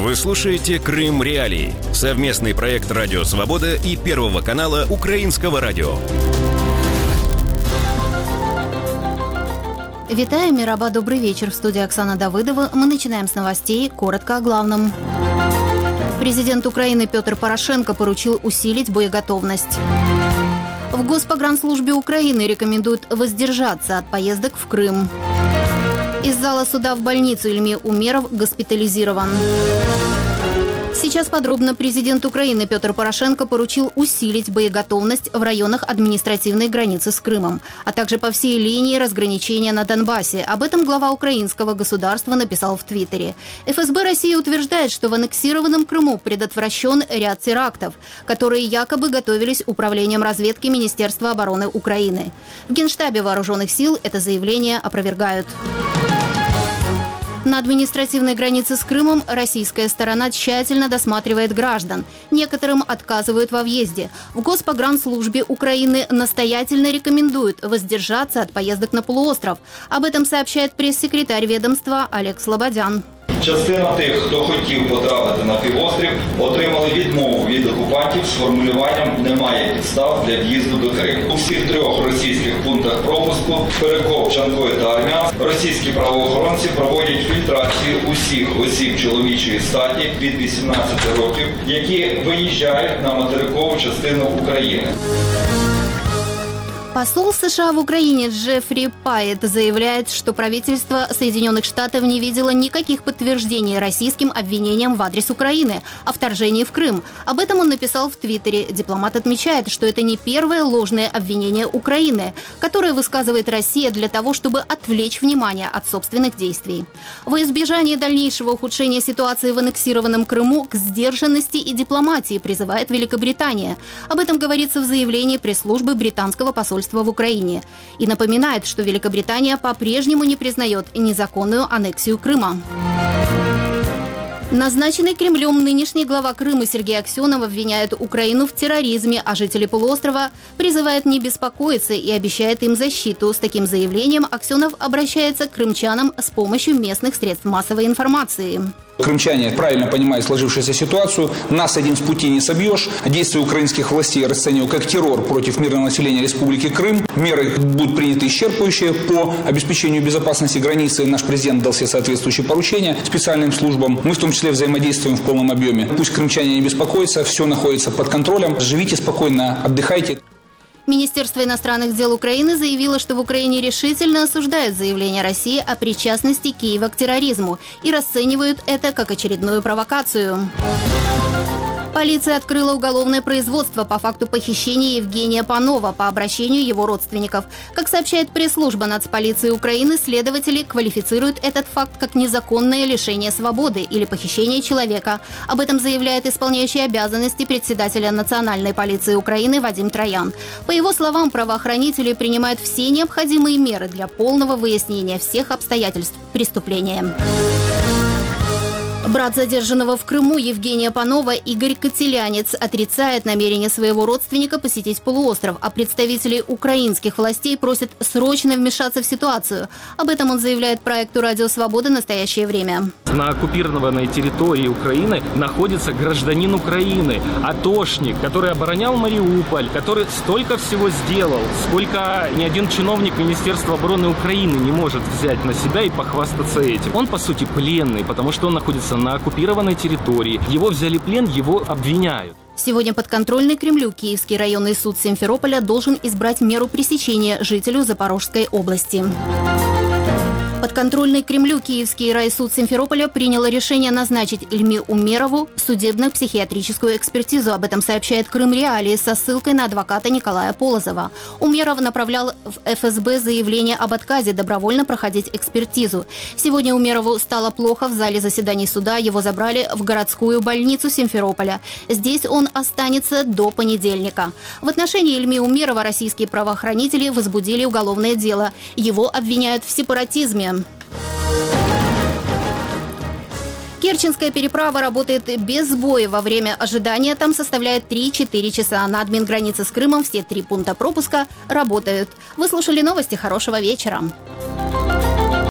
Вы слушаете «Крым Реалии» – совместный проект «Радио Свобода» и Первого канала Украинского радио. Витаю, Мираба, добрый вечер. В студии Оксана Давыдова. Мы начинаем с новостей. Коротко о главном. Президент Украины Петр Порошенко поручил усилить боеготовность. В Госпогранслужбе Украины рекомендуют воздержаться от поездок в Крым. Из зала суда в больницу Ильми Умеров госпитализирован. Сейчас подробно. Президент Украины Петр Порошенко поручил усилить боеготовность в районах административной границы с Крымом, а также по всей линии разграничения на Донбассе. Об этом глава украинского государства написал в Твиттере. ФСБ России утверждает, что в аннексированном Крыму предотвращен ряд терактов, которые якобы готовились управлением разведки Министерства обороны Украины. В Генштабе Вооруженных сил это заявление опровергают. На административной границе с Крымом российская сторона тщательно досматривает граждан. Некоторым отказывают во въезде. В Госпогранслужбе Украины настоятельно рекомендуют воздержаться от поездок на полуостров. Об этом сообщает пресс-секретарь ведомства Олег Слободян. Частина тих, хто хотів потрапити на півострів, отримали відмову від окупантів з формулюванням «немає підстав для в'їзду до Криму». У всіх трьох російських пунктах пропуску – Перекоп, Чанкой та Армянськ – російські правоохоронці проводять фільтрацію усіх осіб чоловічої статі від 18 років, які виїжджають на материкову частину України. Посол США в Украине Джеффри Пайет заявляет, что правительство Соединенных Штатов не видело никаких подтверждений российским обвинениям в адрес Украины о вторжении в Крым. Об этом он написал в Твиттере. Дипломат отмечает, что это не первое ложное обвинение Украины, которое высказывает Россия для того, чтобы отвлечь внимание от собственных действий. Во избежание дальнейшего ухудшения ситуации в аннексированном Крыму к сдержанности и дипломатии призывает Великобритания. Об этом говорится в заявлении пресс-службы британского посольства в Украине. И напоминает, что Великобритания по-прежнему не признает незаконную аннексию Крыма. Назначенный Кремлем нынешний глава Крыма Сергей Аксенов обвиняет Украину в терроризме, а жители полуострова призывает не беспокоиться и обещает им защиту. С таким заявлением Аксенов обращается к крымчанам с помощью местных средств массовой информации. Крымчане правильно понимают сложившуюся ситуацию. Нас один с пути не собьешь. Действия украинских властей расцениваю как террор против мирного населения Республики Крым. Меры будут приняты исчерпывающие по обеспечению безопасности границы. Наш президент дал все соответствующие поручения специальным службам. Мы в том числе взаимодействуем в полном объеме. Пусть крымчане не беспокоятся, все находится под контролем. Живите спокойно, отдыхайте. Министерство иностранных дел Украины заявило, что в Украине решительно осуждают заявление России о причастности Киева к терроризму и расценивают это как очередную провокацию. Полиция открыла уголовное производство по факту похищения Евгения Панова по обращению его родственников. Как сообщает пресс-служба Нацполиции Украины, следователи квалифицируют этот факт как незаконное лишение свободы или похищение человека. Об этом заявляет исполняющий обязанности председателя Национальной полиции Украины Вадим Троян. По его словам, правоохранители принимают все необходимые меры для полного выяснения всех обстоятельств преступления. Брат задержанного в Крыму Евгения Панова Игорь Котелянец отрицает намерение своего родственника посетить полуостров, а представители украинских властей просят срочно вмешаться в ситуацию. Об этом он заявляет проекту «Радио Свобода. Настоящее время». На оккупированной территории Украины находится гражданин Украины, атошник, который оборонял Мариуполь, который столько всего сделал, сколько ни один чиновник Министерства обороны Украины не может взять на себя и похвастаться этим. Он, по сути, пленный, потому что он находится на оккупированной территории. Его взяли в плен, его обвиняют. Сегодня подконтрольный Кремлю Киевский районный суд Симферополя должен избрать меру пресечения жителю Запорожской области. Подконтрольный Кремлю Киевский райсуд Симферополя принял решение назначить Ильми Умерову судебно-психиатрическую экспертизу. Об этом сообщает Крым Реалии со ссылкой на адвоката Николая Полозова. Умеров направлял в ФСБ заявление об отказе добровольно проходить экспертизу. Сегодня Умерову стало плохо в зале заседаний суда. Его забрали в городскую больницу Симферополя. Здесь он останется до понедельника. В отношении Ильми Умерова российские правоохранители возбудили уголовное дело. Его обвиняют в сепаратизме. Керченская переправа работает без сбоя. Во время ожидания там составляет 3-4 часа. На админгранице с Крымом все 3 пункта пропуска работают. Вы слушали новости. Хорошего вечера.